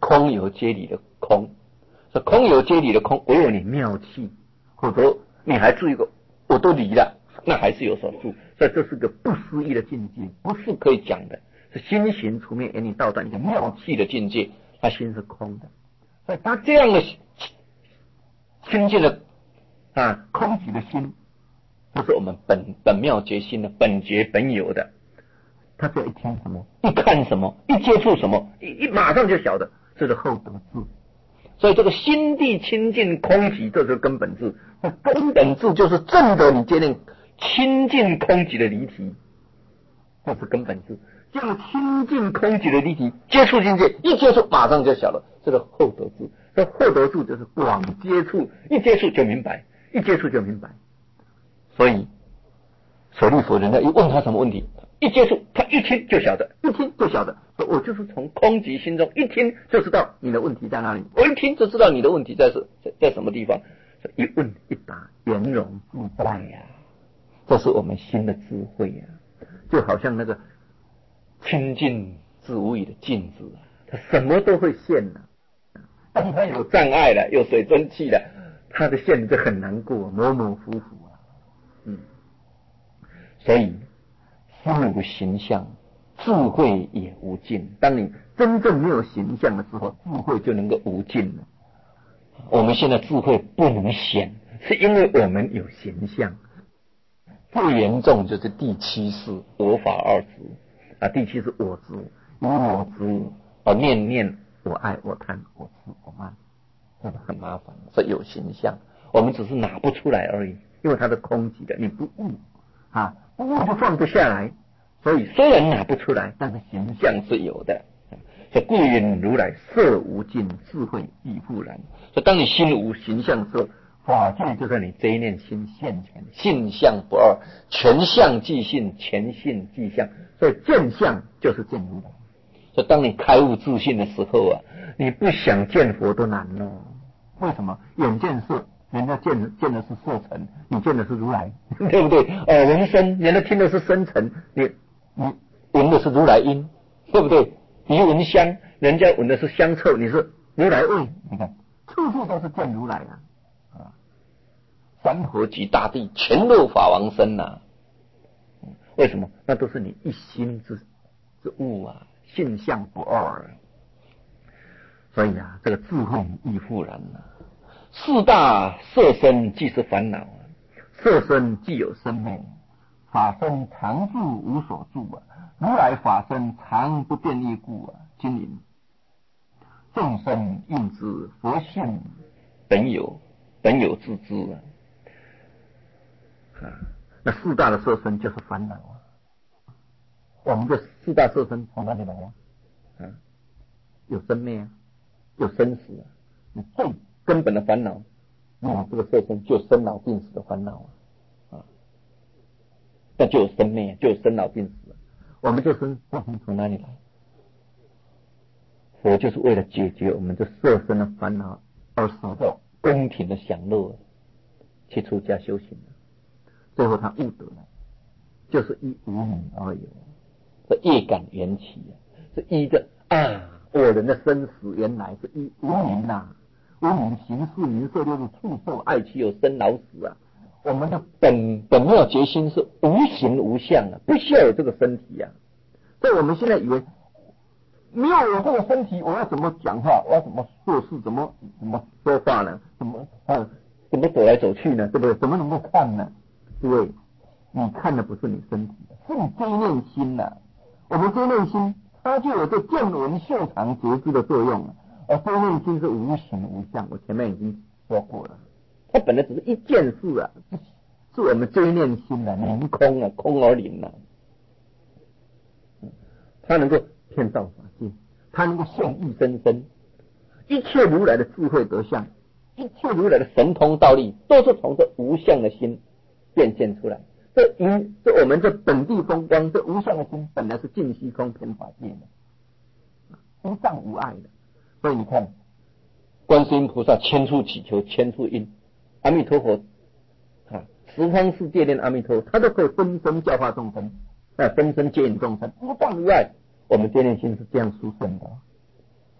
空有皆理的空。这空有皆理的空，唯有你妙气，否则你还住一个我都离了，那还是有所住。所以这是个不思议的境界，不是可以讲的，是心行处灭言语道断一个妙气的境界，他心是空的。所以他这样的清净的空寂的心，就是我们本妙觉心的本觉本有的。他只要一听什么，一看什么，一接触什么，一马上就晓得，这是后得智。所以这个心地清净空寂，这是根本智。根本智就是证得你接近清净空寂的离体，这是根本智。这样清净空寂的离体接触境界，一接触马上就晓得，这个后得智。这后得智就是广接触，一接触就明白，一接触就明白。所以舍利弗人家一问他什么问题，一接触他一听就晓得，一听就晓得。我就是从空寂心中一听就知道你的问题在哪里，我一听就知道你的问题在什么地方。一问一答，圆融自在呀，这是我们心的智慧呀。就好像那个清净自无语的镜子啊，它什么都会现啊。当它有障碍了，有水蒸气了，它的现就很难过，模模糊糊啊。所以心无形象，智慧也无尽。当你真正没有形象的时候，智慧就能够无尽了。我们现在智慧不能显，是因为我们有形象。最严重就是第七世我法二执第七是我执，因为我执念念我爱我贪我痴我慢，这个很麻烦。所以有形象，我们只是拿不出来而已，因为它的空寂的，你不悟不悟就放不下来。所以虽然拿不出来，但是形象是有的。所以故云如来色无尽，智慧亦复然。所以当你心无形象之后，法界就在你这一念心现前，性相不二，全相即性，全性即相。所以见相就是见如来。所以当你开悟自信的时候你不想见佛都难了。为什么？眼见色，人家见的是色尘，你见的是如来，对不对？闻声，人家听的是声尘，你闻的是如来音，对不对？你闻香，人家闻的是香臭，你是如来味。你看，处处都是见如来山河及大地，全入法王身为什么？那都是你一心之悟性相不二所以这个智慧亦复然四大色身即是烦恼色身既有生灭，法身常住无所住如来法身常不变异故今云众生应知佛性本有自知那四大的色身就是烦恼我们的四大色身从哪里来有生灭有生死你最根本的烦恼这个色身就生老病死的烦恼那就有生灭，就有生老病死我们这身从哪里来？佛就是为了解决我们这色身的烦恼而使得宫廷的享乐去出家修行最后他悟得了，就是依无明而有这业感缘起是依着我人的生死原来是依无明无明行识名色六入触受爱气有生老死我们的本妙觉心是无形无相不需要有这个身体所以我们现在以为没有我这个身体，我要怎么讲话？我要怎么做事？怎么说话呢？怎么走来走去呢？对不对？怎么能够看呢？对，你看的不是你身体，是你这一念心我们这一念心，它就有这见闻嗅尝觉知的作用而这一念心是无形无相，我前面已经说过了。它本来只是一件事是我们这一念心明空空而灵它能够骗道法界，它能够现义生生，一切如来的智慧德相，一切如来的神通道力，都是从这无相的心变现出来。这我们这本地风光，这无相的心本来是尽虚空遍法界的，无障无碍的。所以你看，观世音菩萨千处祈求千处应，阿弥陀佛十方世界念阿弥陀佛，他都可以分身教化众生，分身接引众生，无障无碍。我们这念心是这样殊胜的。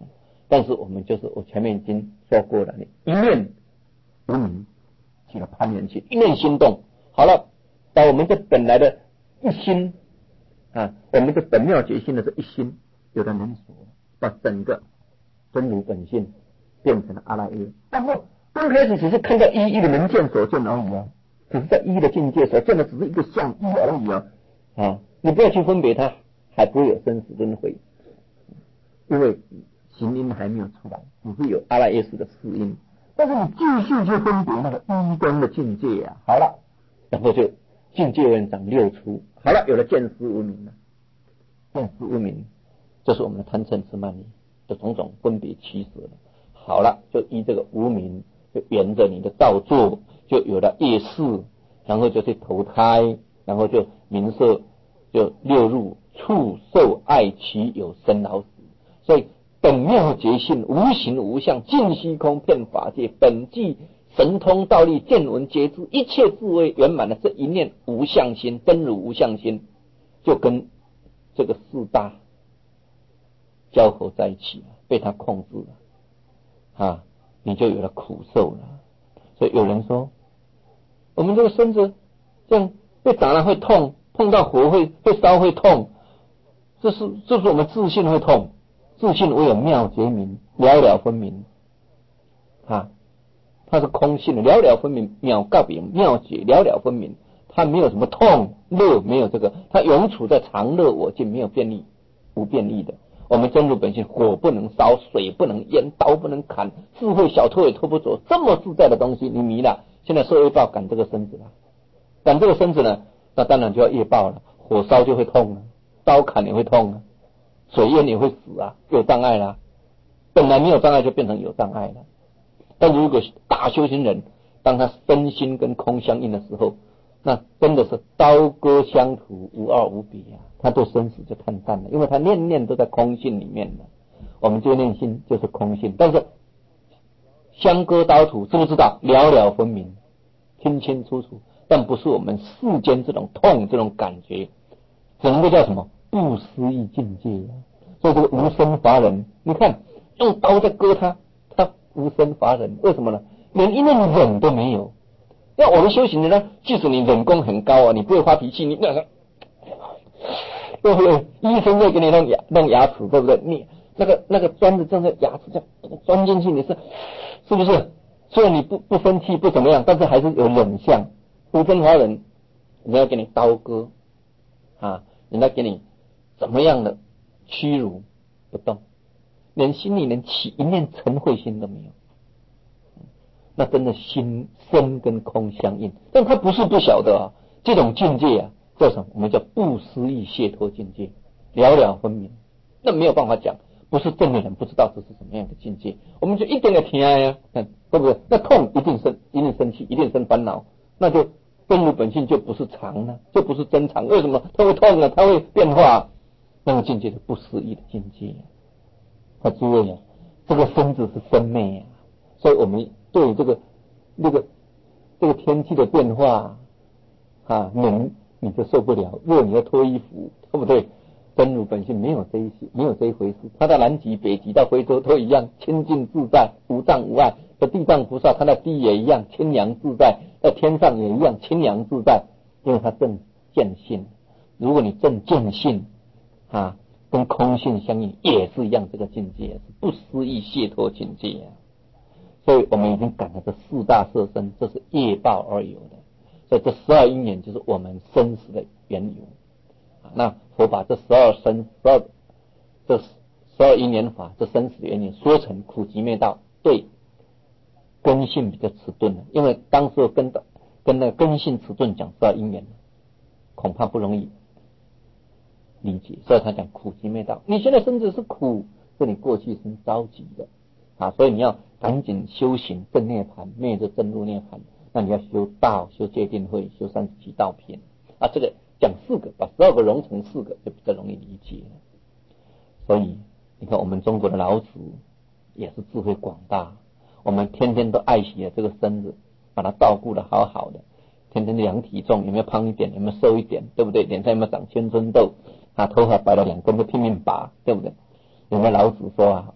但是我们就是我前面已经说过了，你一念无明起了攀缘起，一念心动，好了，把我们这本来的一心啊，我们的本妙觉性的这一心，有的人说把整个真如本性变成了阿赖耶，然后刚开始只是看到一一的能见所见而已啊，只是在一的境界所见的只是一个相一而已啊，你不要去分别它，还不会有生死轮回，因为行因还没有出来，只是有阿赖耶识的四因，但是你继续去分别那个一光的境界啊，好了，然后就境界文长六出，好了，有了见思无明了，见思无明，这是我们的贪嗔痴慢疑的种种分别起舍了。好了，就依这个无明，就沿着你的道作，就有了业识，然后就去投胎，然后就名色，就六入触受爱取有生老死。所以本妙觉性无形无相，尽虚空遍法界，本具神通道力见闻觉知一切智慧圆满的这一念无相心，真如无相心，就跟这个四大交合在一起了，被它控制了啊，你就有了苦受了。所以有人说，我们这个身子这样被打了会痛，碰到火会烧会痛，这是我们自信会痛，自信唯有妙觉明，了了分明啊，它是空性的，了了分明，妙告明，妙觉了了分明，它没有什么痛乐，没有这个，它永处在常乐我净，没有变异无变异的。我们真如本性，火不能烧，水不能淹，刀不能砍，智慧小偷也偷不走，这么自在的东西你迷了，现在受业报赶这个身子了，赶这个身子呢，那当然就要业报了，火烧就会痛了，刀砍也会痛了，水淹也会死啊，有障碍啦，本来没有障碍就变成有障碍了。但如果大修行人，当他身心跟空相应的时候，那真的是刀割相图，无二无比啊！他对生死就看淡了，因为他念念都在空性里面了。我们这个念心就是空性，但是相割刀图，知不知道？了了分明，清清楚楚，但不是我们世间这种痛这种感觉，只能够叫什么不思议境界啊！所以这个无生法忍，你看用刀在割他，他无生法忍，为什么呢？连一念忍都没有。那我们修行人呢，即使你忍功很高啊，你不会发脾气，你那个对不对？医生在给你弄牙齿，对不对？你那个钻子正在牙齿这样钻进去，你是不是？虽然你不生气不怎么样，但是还是有忍相。无生法忍，人家给你刀割啊，人家给你怎么样的屈辱不动，连心里连起一念嗔恚心都没有。那真的心身跟空相应，但他不是不晓得啊，这种境界啊，叫什么？我们叫不思议解脱境界，了了分明。那没有办法讲，不是正的人不知道这是什么样的境界，我们就一点点听呀，对不对？那痛一定生气，一定生烦恼，那就真如本性就不是常了，就不是真常。为什么它会痛呢？它会变化，那个境界是不思议的境界啊！诸位啊，这个身子是生灭啊，所以我们对这个天气的变化啊，冷你就受不了，热你要脱衣服，对不对？真如本性没有这一回事，他到南极、北极到非洲都一样，清净自在，无障无碍。这地藏菩萨他那地也一样，清凉自在；在天上也一样，清凉自在，因为他正见性。如果你正见性啊，跟空性相应，也是一样，这个境界是不思议解脱境界啊。所以我们已经感了这四大色身，这是业报而有的。所以这12因缘就是我们生死的缘由。那佛把这这12因缘法，这生死的缘由说成苦集灭道，对根性比较迟钝了，因为当时跟那个根性迟钝讲12因缘，恐怕不容易理解，所以他讲苦集灭道。你现在生死是苦，是你过去生着急的啊，所以你要赶紧修行正涅槃，灭着正入涅槃。那你要修道，修戒定慧，修37道品啊。这个讲4个，把12个融成4个，就比较容易理解了。所以你看，我们中国的老子也是智慧广大，我们天天都爱惜了这个身子，把它照顾的好好的，天天量体重，有没有胖一点，有没有瘦一点，对不对？脸上有没有长青春痘啊？头发白了2根就拼命拔，对不对？有没有老子说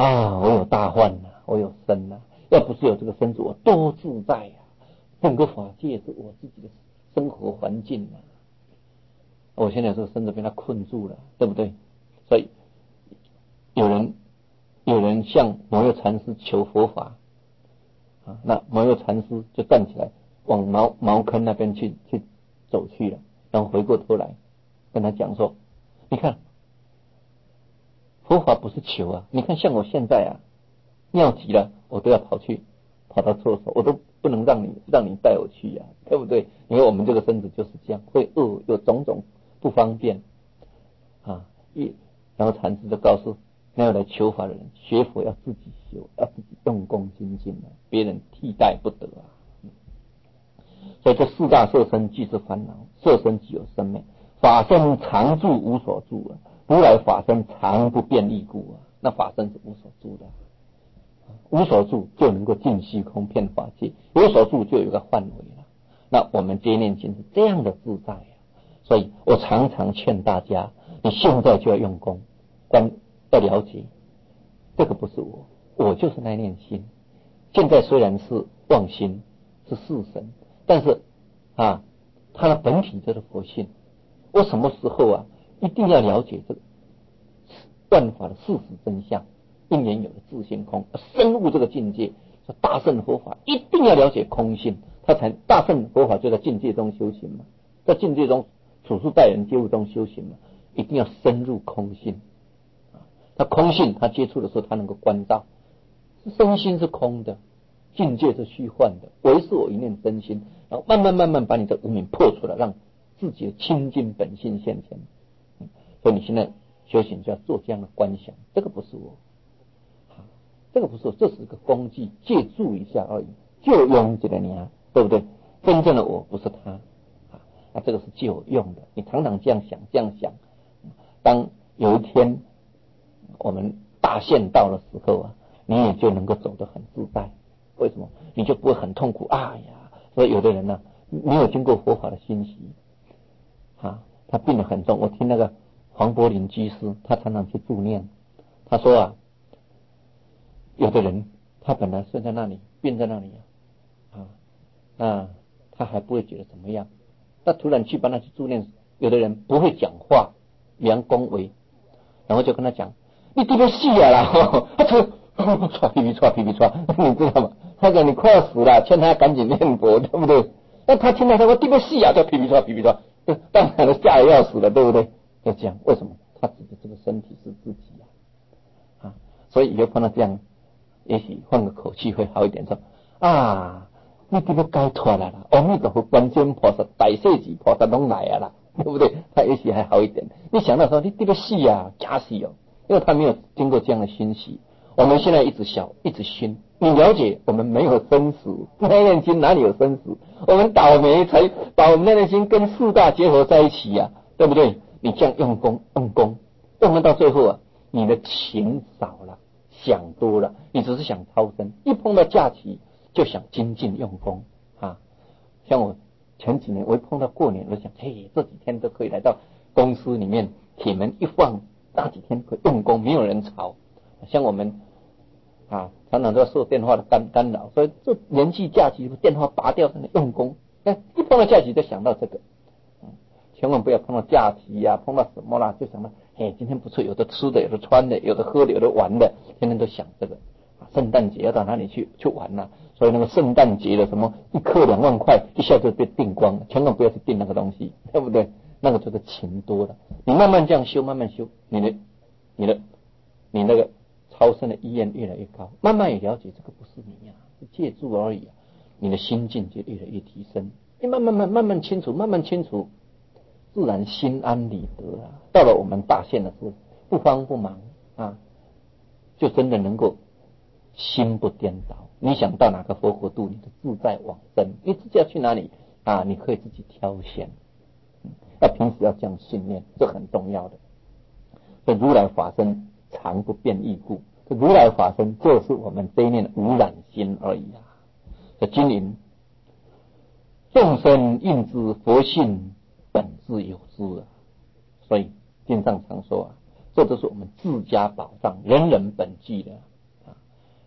啊，我有大患了，我有身了，要不是有这个身子，我多自在呀！整个法界是我自己的生活环境啊，我现在这个身子被它困住了，对不对？所以有人向摩耶禅师求佛法啊，那摩耶禅师就站起来往茅坑那边去走去了，然后回过头来跟他讲说：“你看，佛法不是求啊，你看像我现在啊，尿急了，我都要跑到厕所，我都不能让你带我去呀，对不对？因为我们这个身子就是这样，会饿，有种种不方便啊。然后禅师就告诉那要来求法的人，学佛要自己修，要自己用功精进的，别人替代不得啊。所以这四大色身即是烦恼，色身即有生灭，法身常住无所住啊，如来法身常不变异故啊，那法身是无所住的。无所住就能够尽虚空遍法界，有所住就有一个范围了。那我们这一念经是这样的自在啊，所以我常常劝大家，你现在就要用功，要了解，这个不是我就是那念心。现在虽然是妄心，是世神，但是啊，它的本体就是佛性。我什么时候啊，一定要了解这个万法的事实真相。因缘有的自性空，深入这个境界，大乘佛法一定要了解空性，他才大乘佛法就在境界中修行嘛，在境界中处处待人接物中修行嘛，一定要深入空性。他空性，他接触的时候，他能够观照，身心是空的，境界是虚幻的，唯是我一念真心，然后慢慢把你的无明破出来，让自己的清净本性现前。所以你现在修行就要做这样的观想，这个不是我。这个不是，这是个工具，借助一下而已，就用这个你啊，对不对？真正的我不是他啊，那这个是借我用的。你常常这样想，当有一天我们大限到的时候啊，你也就能够走得很自在。为什么？你就不会很痛苦。哎呀，所以有的人呢，没有经过佛法的熏习啊，他病得很重。我听那个黄柏林居士，他常常去助念，他说啊。有的人他本来睡在那里，病在那里啊，那他还不会觉得怎么样，那突然去帮他去助念，有的人不会讲话，良恭维，然后就跟他讲，你这个死啊啦，他说唰皮皮唰皮皮唰，你知道吗？他讲你快要死了，劝他赶紧念佛，对不对？那他听到他说这个死啊，叫皮皮唰皮皮唰，当然了，吓得要死了，对不对？就这样，为什么？他指的这个身体是自己啊，所以以后碰到这样。也许换个口气会好一点，说啊，你这个该脱了啦，阿弥陀佛、观世音菩萨、大势至菩萨都来了，对不对？他也许还好一点。你想到说你这个死啊，假死哦，因为他没有经过这样的熏习。我们现在一直笑，一直熏，你了解我们没有生死，那念经哪里有生死？我们倒霉才把我们那念经跟四大结合在一起呀，对不对？你这样用功，用到最后啊，你的情少了。想多了，你只是想超生，一碰到假期就想精进用功啊。像我前几年，我一碰到过年，我就想，嘿，这几天都可以来到公司里面，铁门一放，那几天可以用功，没有人吵。像我们啊，常常都要受电话的干扰，所以这连续假期电话拔掉，在那用功。那一碰到假期就想到这个，千万不要碰到假期呀、碰到什么啦，就想到，嘿，今天不错，有的吃的，有的穿的，有的喝的，有的玩的，天天都想这个。圣诞节要到哪里去玩呢？所以那个圣诞节的什么一颗2万块，一下就被订光了，千万不要去订那个东西，对不对？那个就是情多了。你慢慢这样修，慢慢修，你那个超生的意愿越来越高，慢慢也了解这个不是你呀、是借助而已啊。你的心境就越来越提升，你慢慢清楚。自然心安理得啊！到了我们大限的时候，不慌不忙啊，就真的能够心不颠倒。你想到哪个佛国度，你就自在往生。你自己要去哪里啊？你可以自己挑选。那平时要这样训练，这很重要的。所以如来法身常不变异故，这如来法身就是我们这一念的无染心而已啊。这经营众生应知佛性本自有之啊，所以经上常说啊，这都是我们自家宝藏，人人本具的。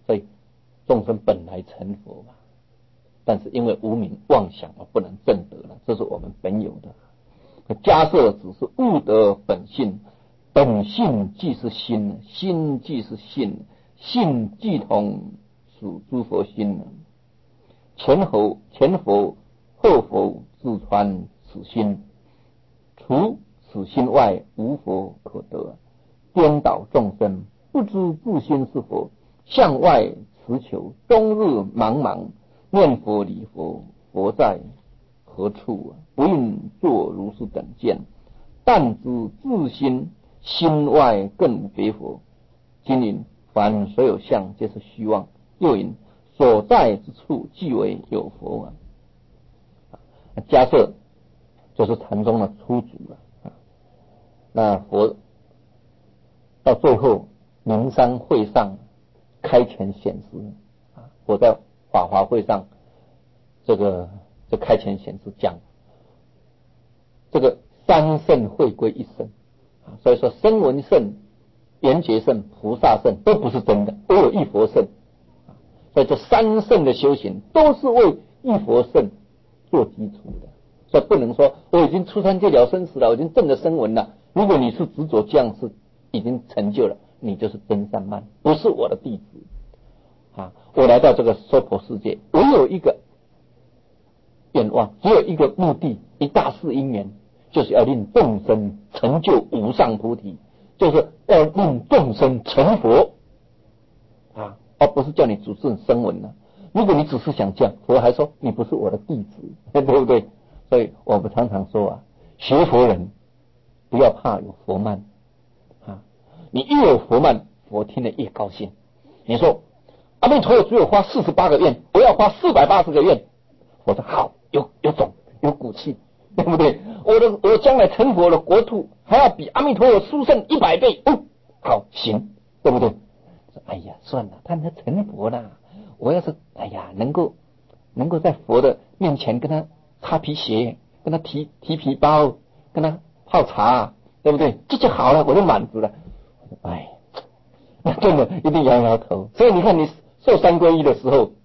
所以众生本来成佛嘛，但是因为无明妄想而不能证得了，这是我们本有的。迦摄只是悟得本性，本性即是心，心即是性，性即同属诸佛心。前佛后佛自传此心，除此心外无佛可得。颠倒众生不知自心是佛，向外持求，终日茫茫念佛礼佛，佛在何处？不应作如是等见，但知自心心外更无别佛。今云凡所有相皆是虚妄，又云所在之处即为有佛。迦摄就是禅宗的初祖了。那佛到最后灵山会上开权显示，佛在法华会上这开权显示讲，这个三圣会归一圣，所以说声闻圣、缘觉圣、菩萨圣都不是真的，都有一佛圣。所以这三圣的修行都是为一佛圣做基础的，所以不能说我已经出三界了生死了，我已经证了声闻了。如果你是执着这样是已经成就了，你就是真善慢，不是我的弟子。我来到这个娑婆世界，我有一个愿望，只有一个目的，一大事因缘，就是要令众生成就无上菩提，就是要令众生成佛而不是叫你主持声闻了。如果你只是想这样，佛还说你不是我的弟子，对不对？所以我们常常说学佛人不要怕有佛慢你越有佛慢，佛听了越高兴。你说阿弥陀佛只有花48个愿，我要花480个愿，佛说好，有种，有骨气，对不对？我将来成佛的国土还要比阿弥陀佛殊胜100倍，好，行，对不对？哎呀，算了，他们成佛了，我要是能够在佛的面前跟他擦皮鞋，跟他提皮包，跟他泡茶，对不对？这就好了，我就满足了。那真的一定摇摇头。所以你看，你受三皈依的时候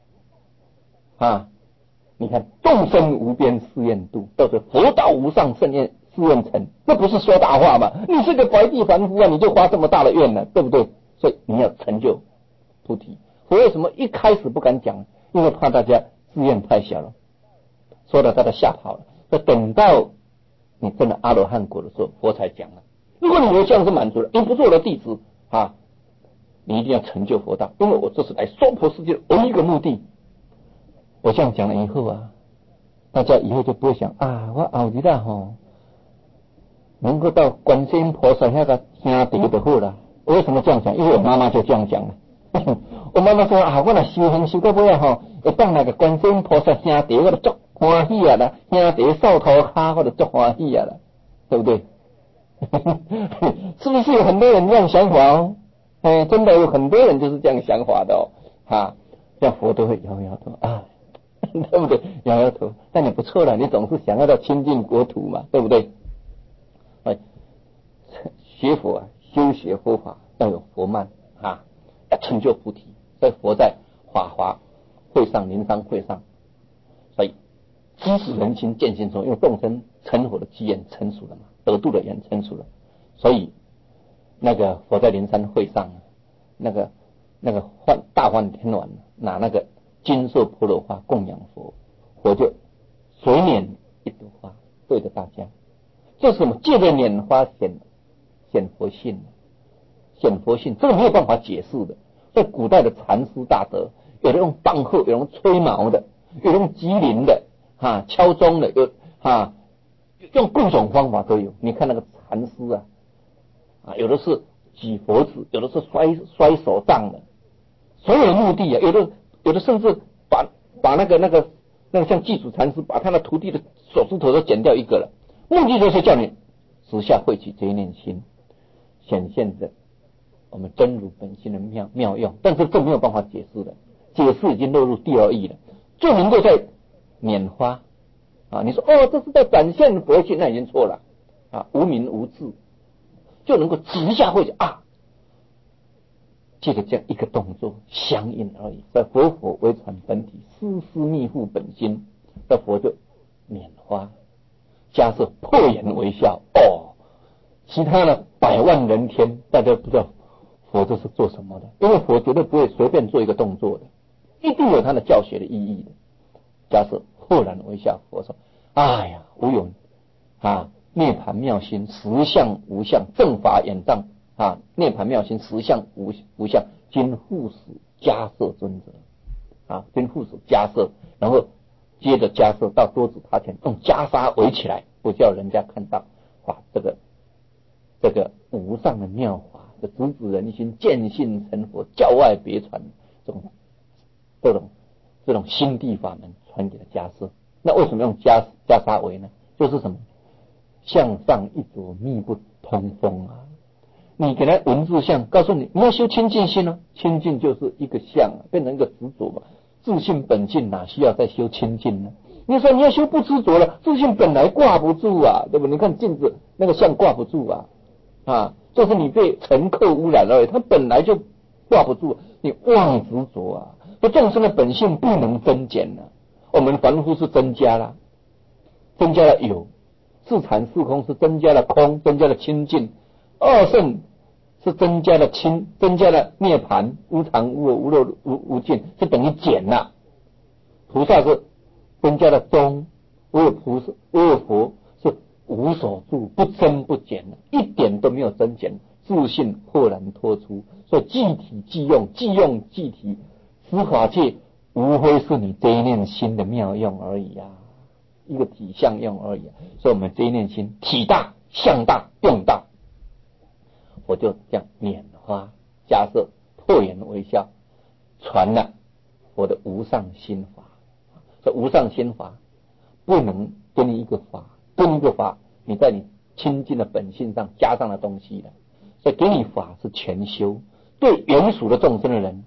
你看众生无边誓愿度，到时佛道无上圣愿誓愿成，这不是说大话吗？你是个白地凡夫你就发这么大的愿了，对不对？所以你要成就菩提。佛为什么一开始不敢讲？因为怕大家志愿太小了，说了大家吓跑了。那等到你真的阿罗汉果的时候，佛才讲了。如果你有这样是满足了，你不是我的弟子你一定要成就佛道，因为我这是来娑婆世界的唯一一个目的。我这样讲了以后大家以后就不会想我后日能够到观世音菩萨那个兄弟就好了。我为什么这样讲？因为我妈妈就这样讲了。我妈妈说我若修行修到尾会当那个观世音菩萨兄弟，我就足欢喜啦，兄弟扫涂骹，我就足欢喜啦，对不对？是不是有很多人这样想法真的有很多人就是这样想法的像佛都会摇摇头对不对？摇摇头，但你不错了，你总是想要到亲近国土嘛，对不对？学佛修学佛法要有佛慢要成就菩提。所以佛在法华会上、灵山会上，所以知识人心见性中，因为众生成佛的机缘成熟了嘛，得度的缘成熟了，所以那个佛在灵山会上，那个大梵天王拿那个金色婆罗花供养佛，佛就随拈一朵花对着大家，这是什么？借着拈花显佛性，显佛性，这个没有办法解释的。在古代的禅师大德，有的用棒喝，有的用吹毛的，有的用击铃的敲钟的，用各种方法都有。你看那个禅师有的是举佛子，有的是摔手杖的，所有的目的有的甚至把那个像祭祖禅师把他的徒弟的手指头都剪掉一个了，目的就是叫你直下慧起这一念心，显现着我们真如本性的妙用。但是这没有办法解释的，解释已经落入第二义了。就能够在拈花你说这是在展现佛性，那已经错了无明无智，就能够直下慧起借着这样一个动作相应而已。在佛法为传本体，丝丝密护本心，那佛就拈花迦叶破颜微笑。其他的百万人天，大家不知道佛这是做什么的，因为佛绝对不会随便做一个动作的，一定有他的教学的意义的。迦叶豁然微笑，佛说：“哎呀，无有涅槃妙心，实相无相，正法眼藏涅槃妙心，实相无相，今护使迦叶尊者今护使迦叶，然后接着迦叶到桌子塔前，用袈裟围起来，不叫人家看到。这个无上的妙法，直指人心，见性成佛，教外别传，这种心地法门传给了迦叶。那为什么用袈裟围呢？就是什么？向上一着，密不通风啊！你给他文字相，告诉你要修清净心清净就是一个相变成一个执着嘛。自信本净哪需要再修清净呢？你说你要修不执着了，自信本来挂不住啊，对不？你看镜子那个相挂不住就是你被尘垢污染了，它本来就挂不住，你妄执着这众生的本性不能增减我们凡夫是增加了有，自禅四空是增加了空，增加了清净，二圣是增加了涅槃，无常无我无漏无尽，是等于减了。菩萨是增加了中，无有佛是无所住，不增不减一点都没有增减，自信豁然脱出。所以即体即用，即用即体，司法界无非是你这一念心的妙用而已一个体相用而已所以我们这一念心体大相大用大，我就这样拈花迦叶破颜微笑，传了我的无上心法。这无上心法不能给你一个法，你在你清净的本性上加上了东西的，所以给你法是全修。对原属的众生的人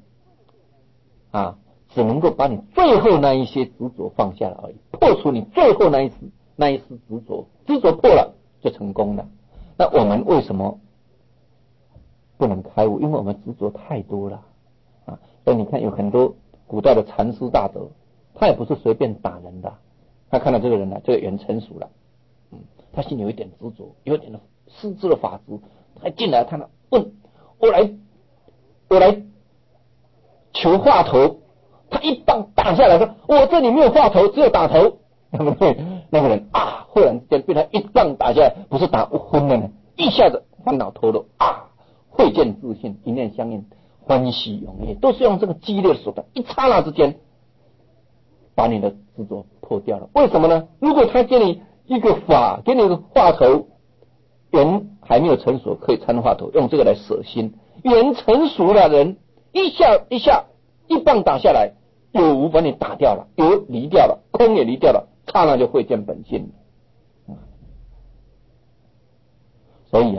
只能够把你最后那一些执着放下了而已，破除你最后那一丝执着破了就成功了。那我们为什么不能开悟？因为我们执着太多了所以你看有很多古代的禅师大德，他也不是随便打人的，他看到这个人这个人成熟了他心里有一点执着，有一点失智的法执，他进来他问我来求话头，他一棒打下来说我这里没有话头，只有打头，对不对？那个人忽然之间被他一棒打下来，不是打昏了呢，一下子烦恼脱落慧见自信，一念相应，欢喜永业，都是用这个激烈的手段，一刹那之间把你的执着破掉了。为什么呢？如果他给你一个法，给你一个话头，缘还没有成熟可以参话头，用这个来舍心。缘成熟的人一下一棒打下来，有无把你打掉了，有离掉了，空也离掉了，刹那就会见本性所以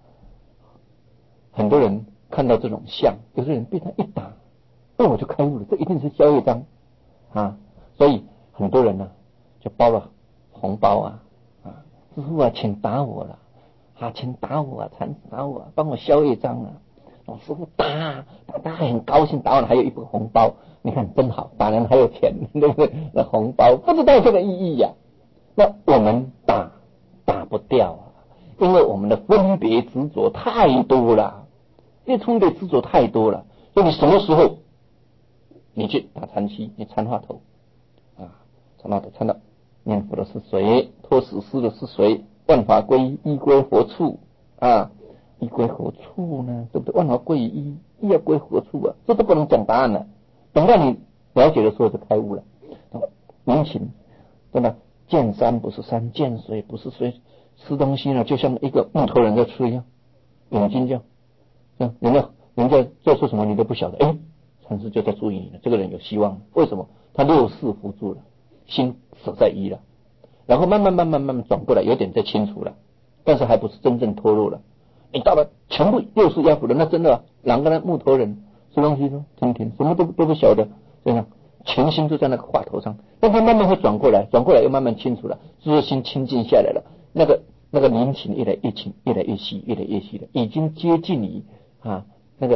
很多人看到这种相，有些人被他一打我就开悟了，这一定是消业障所以很多人就包了红包师父请打我了请打我禅师打我帮我消业障师父打还很高兴，打完还有一个红包，你看真好，打人还有钱，对不对？那红包不知道这个意义那我们打不掉因为我们的分别执着太多了，因为分别执着太多了，所以你什么时候你去打禅期，你参话头参到念佛的是谁，托死尸的是谁，万法归一归何处一归何处呢？对不对？万法归一要归何处这都不能讲答案了，等到你了解的时候就开悟了。民情真的见山不是山，见水不是水，吃东西就像一个木头人在吃一样，眼睛这样人家做出什么你都不晓得禅师就在注意你了，这个人有希望。为什么？他六识扶住了，心舍在一了，然后慢慢转过来，有点在清楚了，但是还不是真正脱落了。你到了全部六识压服了，那真的两个人木头人吃东西听什么都不晓得，这样全心就在那个话头上，但他慢慢会转过来又慢慢清楚了，就是心清净下来了，那个灵情越来越轻，越来越细的，已经接近你那个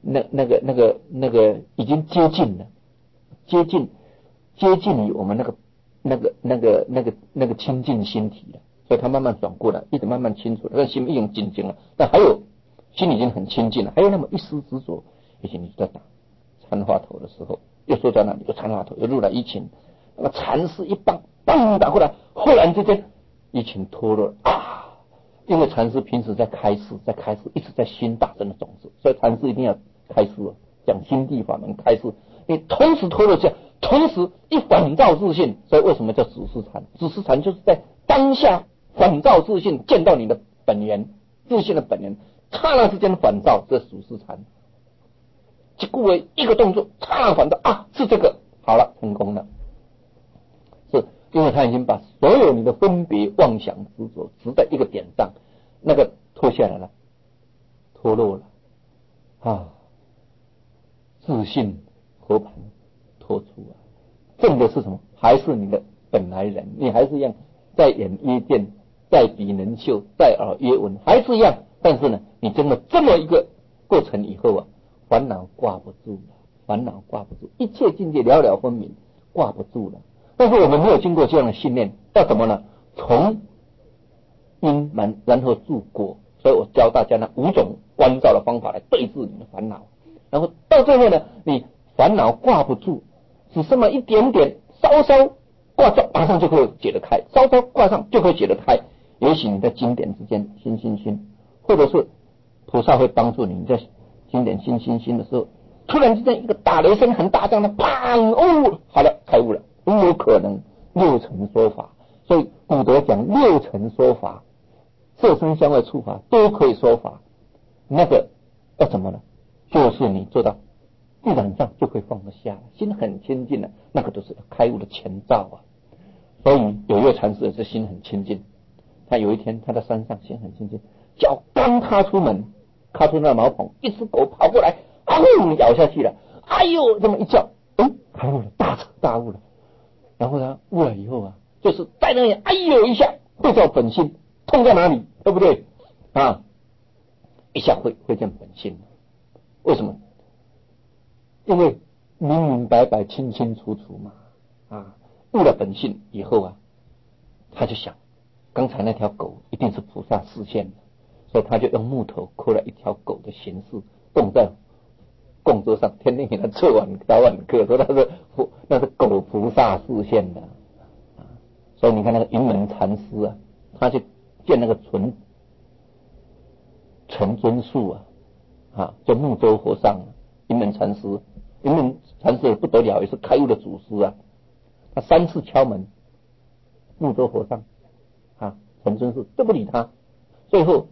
已经接近了，接近于我们那个清净心体了，所以他慢慢转过来，一直慢慢清楚了，但心已经静静了，但还有心已经很清净了，还有那么一丝执着，而且你在打参话头的时候，又说在那里，又参话头，又入来一群，那么禅师一棒棒打过来，忽然之间一群脱落啊！因为禅师平时在开示，一直在熏大乘的种子，所以禅师一定要开示，讲心地法门开示。你同时脱落下，同时一反照自信，所以为什么叫止思禅？止思禅就是在当下反照自信，见到你的本源，自信的本源，刹那之间的反照，这止思禅。即故为一个动作，刹那反照啊，是这个，好了，成功了。是因为他已经把所有你的分别妄想执着执在一个点上，那个脱下来了，脱落了啊，自信和盘脱出啊，正的是什么？还是你的本来人，你还是一样，在眼曰见，在鼻能嗅，在耳曰闻，还是一样。但是呢，你经过这么一个过程以后啊，烦恼挂不住了，烦恼挂不住，一切境界了了分明，挂不住了。但是我们没有经过这样的训练，要怎么呢？从因门，然后助果。所以我教大家呢5种关照的方法来对治你的烦恼。然后到最后呢，你烦恼挂不住，只这么一点点，稍稍挂上，马上就可以解得开；稍稍挂上就可以解得开。也许你在经典之间心，或者是菩萨会帮助你在经典心的时候，突然之间一个打雷声很大，这样的砰哦，好了，开悟了。有可能6层说法，所以古德讲6层说法，色声香味触法都可以说法。那个要怎么呢？就是你做到地板上就可以放得下，心很清净了，那个都是开悟的前兆啊。所以有一位禅师是心很清净，他有一天他在山上心很清净，脚刚踏出门，踏出那茅棚，一只狗跑过来，咬下去了，哎呦，这么一叫，开悟了，大悟了。然后他悟了以后啊，就是在那里哎呦一下会照本性，痛在哪里，对不对啊？一下会见本性。为什么？因为明明白白清清楚楚嘛啊，悟了本性以后啊，他就想刚才那条狗一定是菩萨示现的，所以他就用木头刻了一条狗的形式供在供桌上，天天给他做早晚课，说那是狗菩萨示现的。所以你看那个云门禅师啊，他去见那个纯尊树就木舟和尚云门禅师也不得了，也是开悟的祖师啊。他3次敲门，木舟和尚纯尊树都不理他，最后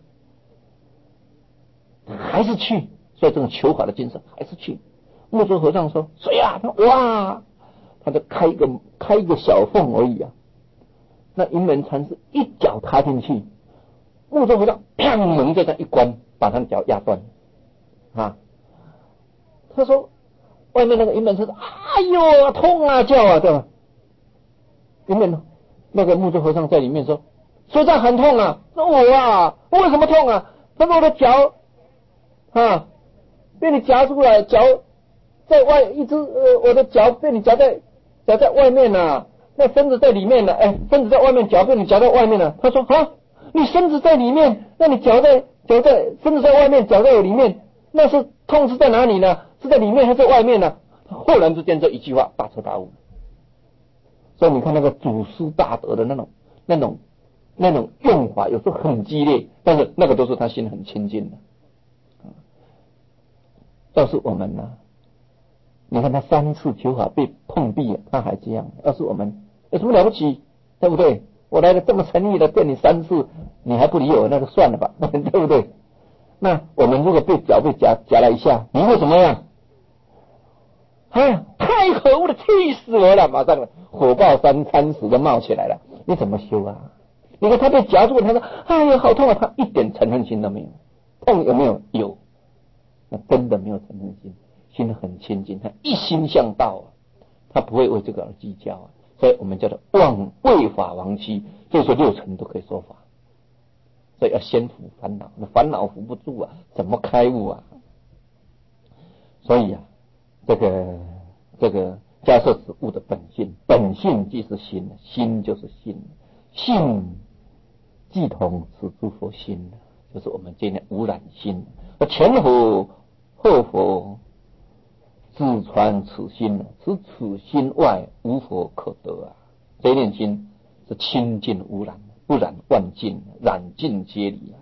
还是去，所以这种求法的精神还是去。木舟和尚说谁啊？哇，他就开一个小缝而已啊。那云门禅师一脚踏进去，木舟和尚砰，门就这样一关，把他的脚压断他说外面那个云门禅师哎呦痛啊叫啊，对吧？云门那个木舟和尚在里面说谁在喊痛啊？说我为什么痛啊？他说我的脚被你夹出来，脚在外一只我的脚被你夹在外面啊，那身子在里面了，身子在外面，脚被你夹在外面了。他说你身子在里面，那你脚在身子在外面，脚在我里面，那是痛是在哪里呢？是在里面还是在外面呢？忽然之间这一句话大彻大悟。所以你看那个祖师大德的那种用法，有时候很激烈，但是那个都是他心很清净的。要是我们呢？你看他3次求法被碰壁了，他还这样。要是我们有什么了不起，对不对？我来了这么诚意的见你3次，你还不理我，那就算了吧，对不对？那我们如果被脚被夹了一下，你会怎么样？太可恶了，气死我了！马上火爆三十就冒起来了。你怎么修啊？你看他被夹住，他说哎呀好痛啊，他一点嗔恨心都没有。痛有没有？有。那真的没有嗔恨心，心很清净，他一心向道他不会为这个而计较所以我们叫做为法亡妻，所以说6层都可以说法。所以要先伏烦恼，那烦恼伏不住怎么开悟所以啊，这个假设此物的本性，本性即是心，心就是性，性即同此诸佛心，就是我们今天无染心。前佛后佛自传此心，此心外无佛可得啊！这一念心是清净无染，不染万境，染尽皆离啊！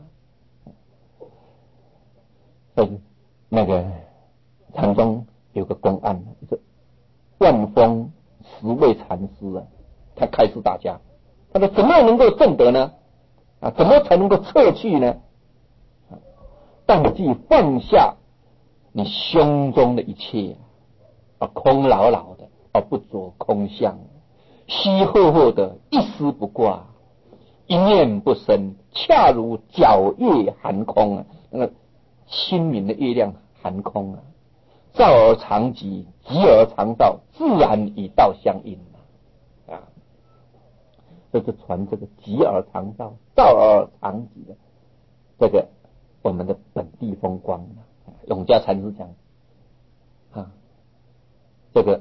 所以那个禅宗有个公案，就是万峰十位禅师啊，他开示大家，他说怎么样能够证得呢？啊，怎么才能够测去呢？但即放下你胸中的一切啊，空牢牢的，而不着空相，虚厚厚的，一丝不挂，一念不生，恰如皎月寒空啊，那个清明的月亮寒空啊，照而常寂，寂而常照，自然与道相应啊。这就传这个寂而常照，照而常寂的这个我们的本地风光啊。永嘉禅师讲啊，这个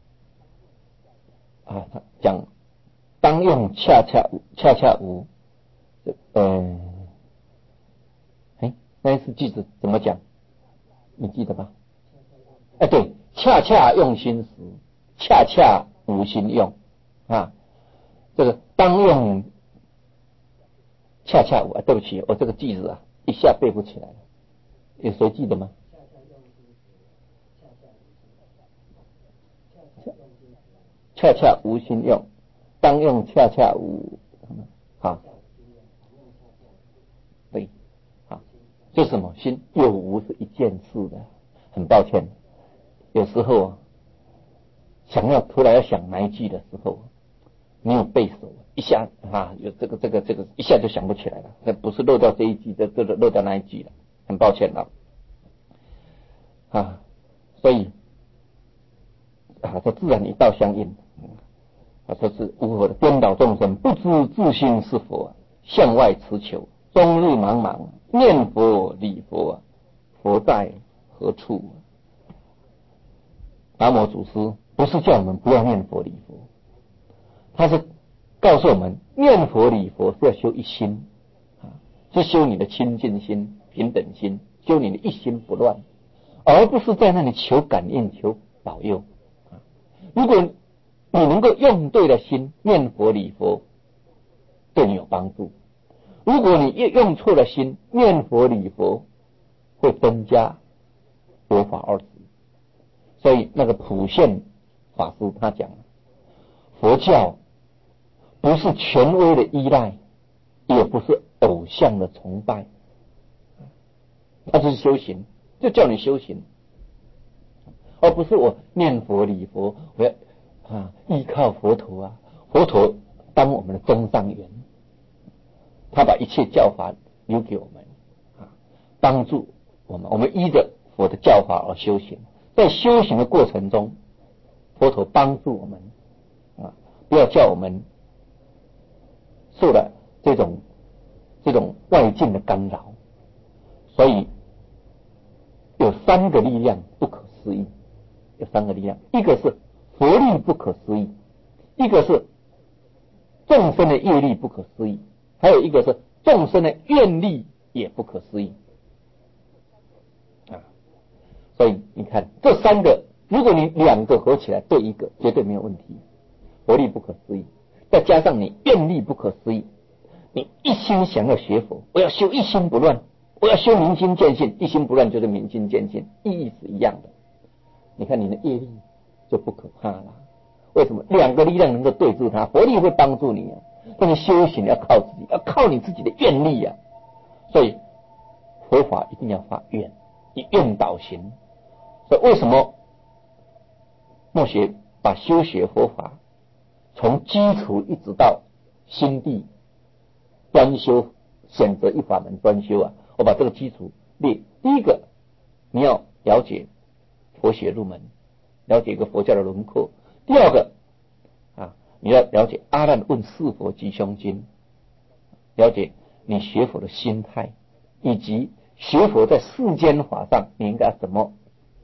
啊，他讲当用恰恰无，那一次句子怎么讲？你记得吧？对，恰恰用心时，恰恰无心用啊。这个当用恰恰无对不起，我这个句子啊，一下背不起来了，有谁记得吗？恰恰无心用，当用恰恰无，好，对，好，这是什么？心有无是一件事的。很抱歉，有时候啊，突然要想哪一句的时候，没有背熟，一下啊，有这个，一下就想不起来了。那不是漏掉这一句，这漏掉那一句了，很抱歉了啊。所以啊，这自然与道相应啊，这是无佛的颠倒众生，不知自心是佛，向外持求，终日茫茫，念佛礼佛，佛在何处？达摩祖师不是叫我们不要念佛礼佛，他是告诉我们，念佛礼佛是要修一心啊，是修你的清净心、平等心，修你的一心不乱，而不是在那里求感应、求保佑啊。如果你能够用对了心，念佛礼佛对你有帮助；如果你用错了心，念佛礼佛会增加佛法二执。所以那个普现法师他讲，佛教不是权威的依赖，也不是偶像的崇拜，它就是修行，就叫你修行，而不是我念佛礼佛，我要依靠佛陀啊，佛陀当我们的中上人，他把一切教法留给我们啊，帮助我们依着佛的教法而修行，在修行的过程中，佛陀帮助我们啊，不要叫我们受了这种外境的干扰。所以有三个力量不可思议，有三个力量，一个是佛力不可思议，一个是众生的业力不可思议，还有一个是众生的愿力也不可思议啊。所以你看这三个，如果你两个合起来对一个，绝对没有问题。佛力不可思议，再加上你愿力不可思议，你一心想要学佛，我要修一心不乱，我要修明心见性，一心不乱就是明心见性，意义是一样的。你看你的业力就不可怕了。为什么？两个力量能够对治它，佛力会帮助你啊，但是修行要靠自己，要靠你自己的愿力啊。所以佛法一定要发愿，以愿导行。所以为什么默学把修学佛法从基础一直到心地专修，选择一法门专修啊？我把这个基础列。第一个，你要了解佛学入门，了解一个佛教的轮廓。第二个你要了解阿难问是佛吉凶经，了解你学佛的心态，以及学佛在世间法上你应该怎么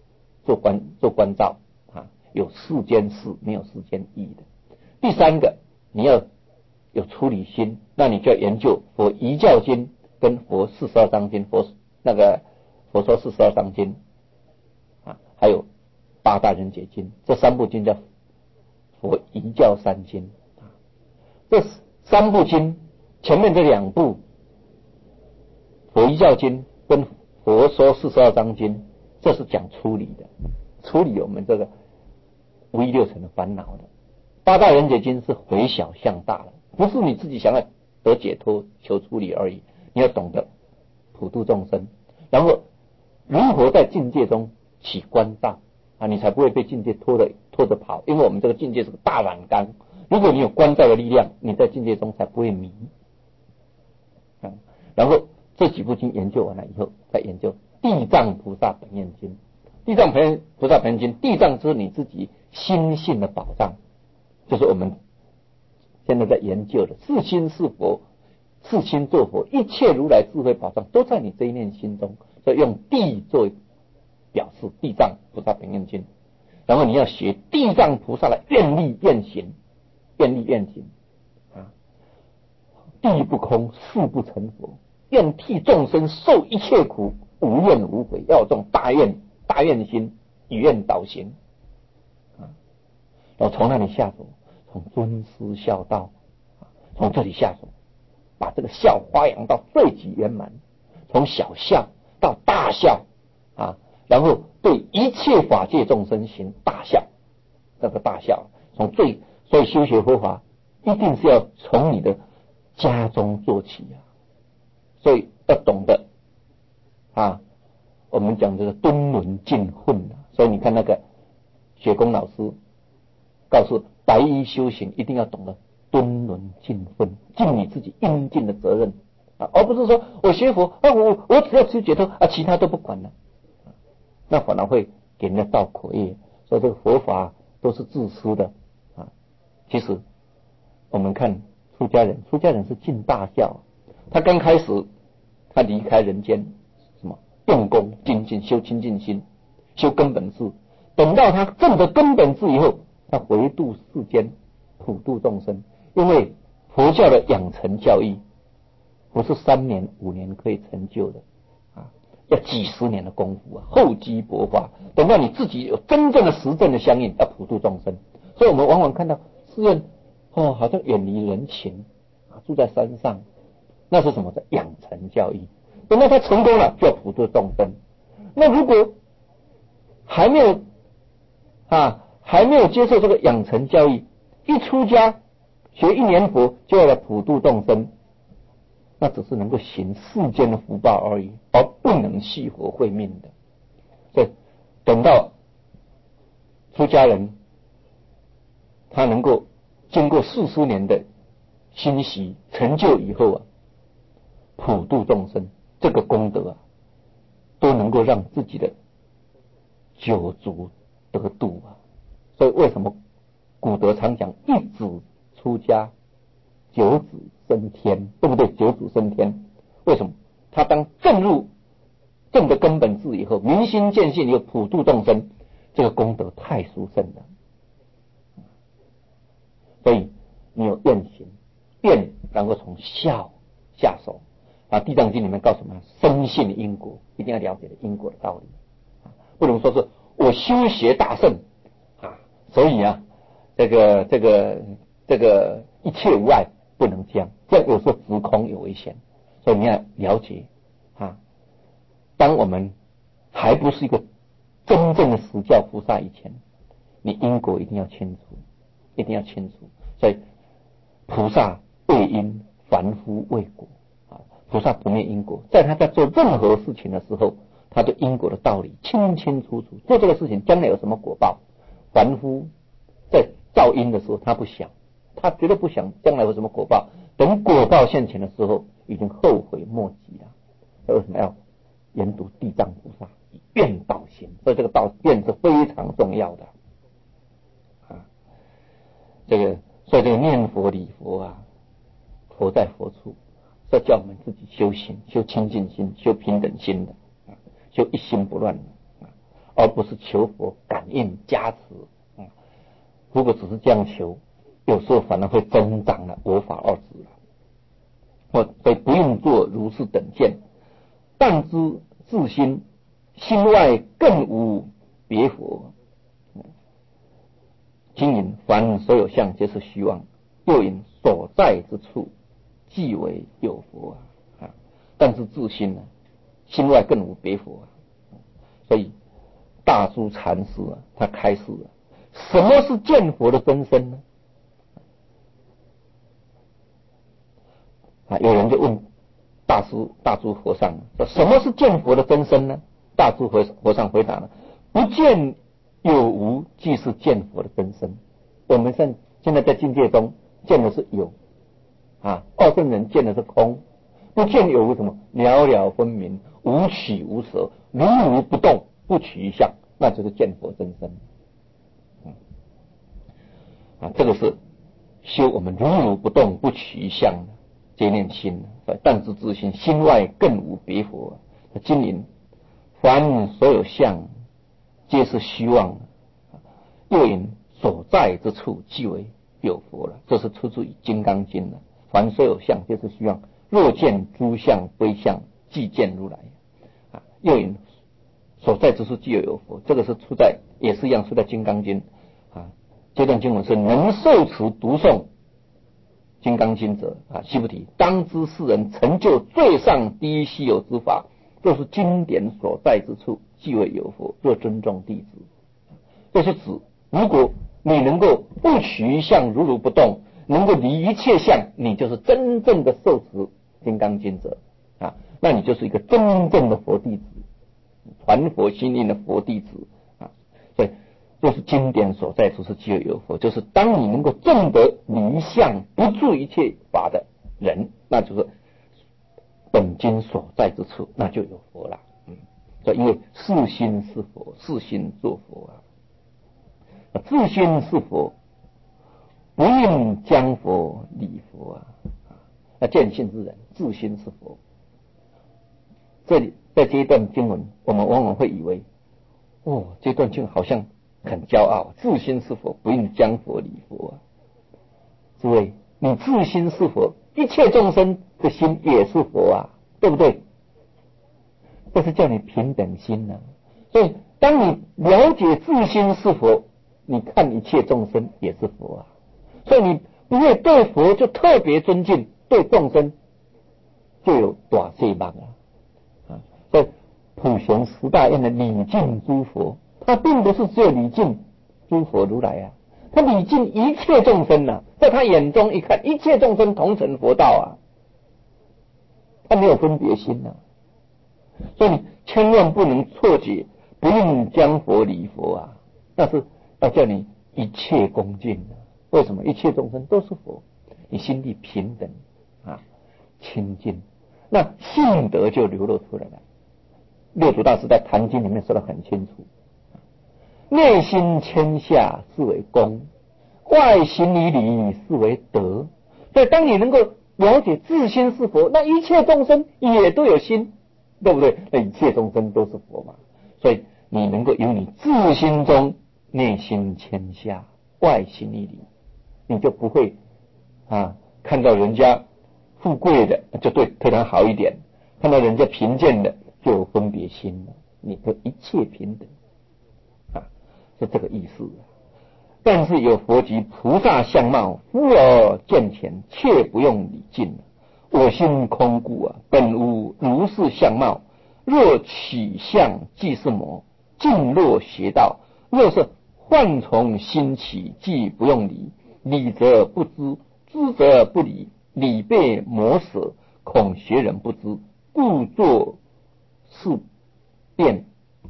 做关照啊，有世间事没有世间义的。第三个，你要有出离心，那你就要研究佛遗教经跟佛42章经，佛说42章经啊，还有八大人解经，这三部经叫佛遗教三经啊。这三部经前面这两部佛遗教经跟佛说42章经，这是讲出离的，处理我们这个无欲六尘的烦恼的。八大人解经是回小向大了，不是你自己想要得解脱求出离而已，你要懂得普度众生，然后如何在境界中起关照啊，你才不会被境界拖着跑。因为我们这个境界是个大染缸，如果你有关照的力量，你在境界中才不会迷。然后这几部经研究完了以后，再研究地藏菩萨本愿经。地藏菩萨本愿经，地藏是你自己心性的宝藏，就是我们现在在研究的是心是佛，是心作佛，一切如来智慧宝藏都在你这一念心中，所以用地作表示地藏菩萨本愿经。然后你要学地藏菩萨的愿力愿行，愿力愿行啊，地不空，誓不成佛，愿替众生受一切苦，无怨无悔，要有这种大愿心，以愿导行啊。然后从那里下手，从尊师孝道从这里下手，把这个孝发扬到最极圆满，从小孝到大孝啊，然后对一切法界众生行大孝，这个大孝所以修学佛法一定是要从你的家中做起啊，所以要懂得啊，我们讲这个敦伦尽混啊，所以你看那个雪公老师告诉白衣修行一定要懂得敦伦尽分，尽你自己应尽的责任啊，而不是说我学佛啊，我只要去解脱啊，其他都不管了，那反而会给人家造口业。所以这个佛法都是自私的啊。其实我们看出家人是尽大孝，他刚开始他离开人间，什么用功精进，修清净心，修根本智，等到他证得根本智以后，他回度世间，普度众生。因为佛教的养成教育不是3年5年可以成就的啊，要几十年的功夫啊，厚积薄发。等到你自己有真正的实证的相应，要普度众生。所以我们往往看到寺院好像远离人情啊，住在山上，那是什么？养成教育。等到他成功了，就要普度众生。那如果还没有接受这个养成教育，一出家学1年佛就要来普度众生，那只是能够行世间的福报而已，而不能系佛慧命的。所以等到出家人他能够经过40年的熏习成就以后啊，普度众生，这个功德啊，都能够让自己的九族得度啊。所以为什么古德常讲一子出家9子升天，对不对？9子升天，为什么？他当证得根本智以后，明心见性又普度众生，这个功德太殊胜了。所以你有愿行，愿然后从孝下手啊。地藏经里面告诉我们，深信因果，一定要了解因果的道理，不能说是我修学大圣啊，所以啊，这个一切无碍，不能这样，这样有时候直空有危险。所以你要了解啊，当我们还不是一个真正的实教菩萨以前，你因果一定要清楚，一定要清楚。所以菩萨为因，凡夫为果啊。菩萨不灭因果，在他在做任何事情的时候，他对因果的道理清清楚楚。做这个事情将来有什么果报，凡夫在造因的时候他不想，他绝对不想将来有什么果报。等果报现前的时候，已经后悔莫及了。所以为什么要研读地藏菩萨以愿导行？所以这个道愿是非常重要的啊。所以这个念佛礼佛啊，佛在佛处，这叫我们自己修行，修清净心，修平等心的，修一心不乱的。 而不是求佛感应加持。如果只是这样求，有时候反而会增长了我法二执了。所以不用做如是等见，但知自心，心外更无别佛。今引凡所有相，皆是虚妄；又引所在之处，即为有佛啊！但是自心呢，心外更无别佛啊！所以大珠禅师啊，他开示了，什么是见佛的真身呢？有人就问大珠和尚说：“什么是见佛的真身呢？”大珠和尚回答了：“不见有无，即是见佛的真身。”我们现在在境界中见的是有二圣人见的是空，不见有无什么了了分明，无取无舍，如如不动，不取一相，那就是见佛真身。这个是修我们如如不动，不取一相的这念心，但知自心，心外更无别佛。经云：凡所有相，皆是虚妄。又云：所在之处，即为有佛了。这是出自于《金刚经》的。凡所有相，皆是虚妄。若见诸相非相，即见如来。又云：所在之处，即有佛。这个是也是一样出在《金刚经》这段经文是能受持读诵金刚经者须菩提，当知世人成就最上第一稀有之法，若是经典所在之处，即为有佛。若尊重弟子，这是指如果你能够不取一相，如如不动，能够离一切相，你就是真正的受持金刚经者那你就是一个真正的佛弟子，传佛心印的佛弟子所以就是经典所在处是即为有佛，就是当你能够证得离相不住一切法的人，那就是本经所在之处，那就有佛了。所以因为是心是佛，是心作佛自心是佛，不应将佛理佛见性之人自心是佛。这里在这一段经文，我们往往会以为这段经文好像很骄傲，自心是佛，不应将佛理佛诸位，你自心是佛，一切众生的心也是佛对不对？这是叫你平等心所以当你了解自心是佛，你看一切众生也是佛所以你不会对佛就特别尊敬，对众生就有大戒望所以普贤十大愿的礼敬诸佛，他并不是只有礼敬诸佛如来他礼敬一切众生在他眼中一看，一切众生同成佛道他没有分别心所以你千万不能错解，不用将佛理佛那是要叫你一切恭敬为什么？一切众生都是佛，你心地平等清净，那性德就流露出来了。六祖大师在《坛经》里面说得很清楚，内心谦下是为恭，外形以礼是为德。所以当你能够了解自心是佛，那一切众生也都有心，对不对？那一切众生都是佛嘛。所以你能够由你自心中内心谦下，外形以礼，你就不会看到人家富贵的就对他好一点，看到人家贫贱的就有分别心了，你就一切平等是这个意思但是有佛及菩萨相貌，忽而见前，切不用礼敬我心空故本无如是相貌。若取相，即是魔；尽若邪道。若是幻从心起，即不用理。理则不知，知则不理。理被魔舍，恐学人不知，故作是辩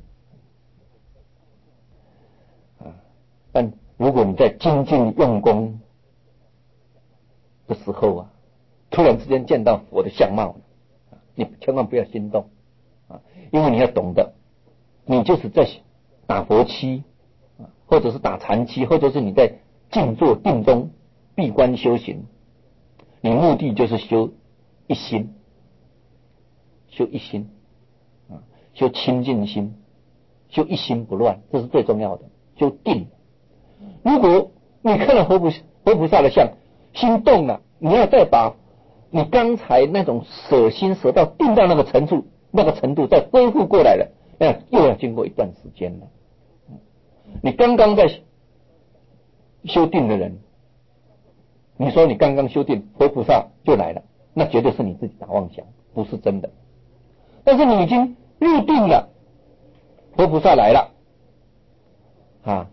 但如果你在精进用功的时候突然之间见到佛的相貌你千万不要心动因为你要懂得，你就是在打佛七或者是打禅七，或者是你在静坐定中闭关修行，你目的就是修一心，修清净心， 修一心不乱，这是最重要的，修定。如果你看了活菩萨的像，心动了，你要再把你刚才那种舍心舍到定到那个程度再恢复过来了，那又要经过一段时间了。你刚刚在修定的人，你说你刚刚修定，活菩萨就来了，那绝对是你自己打妄想，不是真的。但是你已经入定了，活菩萨来了啊！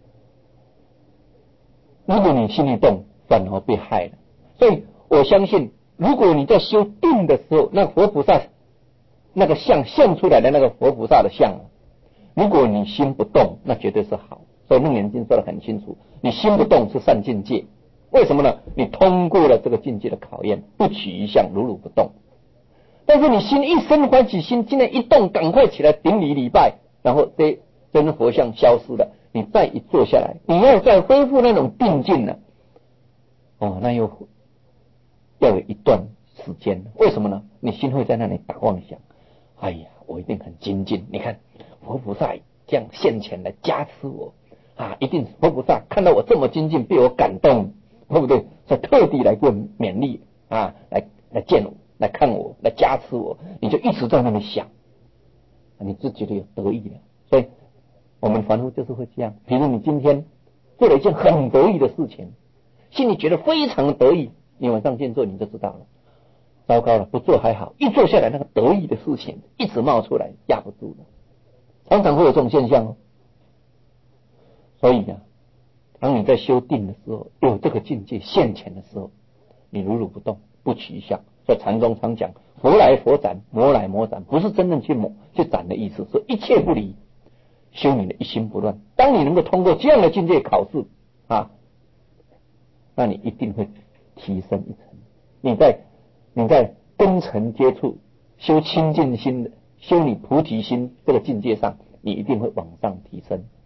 如果你心一动，反而被害了。所以我相信，如果你在修定的时候，那活菩萨那个像现出来的那个活菩萨的像，如果你心不动，那绝对是好。所以楞严经说得很清楚，你心不动是善境界。为什么呢？你通过了这个境界的考验，不取一相，如如不动。但是你心一生欢喜心，今天一动，赶快起来顶礼礼拜，然后这真佛像消失了，你再一坐下来，你要再恢复那种定境了，那又要有一段时间。为什么呢？你心会在那里打妄想，哎呀，我一定很精进。你看佛菩萨这样现前来加持我啊，一定佛菩萨看到我这么精进，被我感动，对不对？所以特地来给我勉励啊，来见我，来看我，来加持我，你就一直在那里想，你就觉得有得意了。所以我们凡夫就是会这样，比如你今天做了一件很得意的事情，心里觉得非常得意，你晚上见做你就知道了。糟糕了，不做还好，一做下来那个得意的事情一直冒出来，压不住了，常常会有这种现象哦。所以呢，当你在修定的时候，有这个境界现前的时候，你如如不动，不取一相。所以禅宗常讲佛来佛斩，魔来魔斩，不是真正去斩的意思，是一切不离，修你的一心不乱。当你能够通过这样的境界考试啊，那你一定会提升一层。你在根尘接触修清净心的，修你菩提心这个境界上，你一定会往上提升。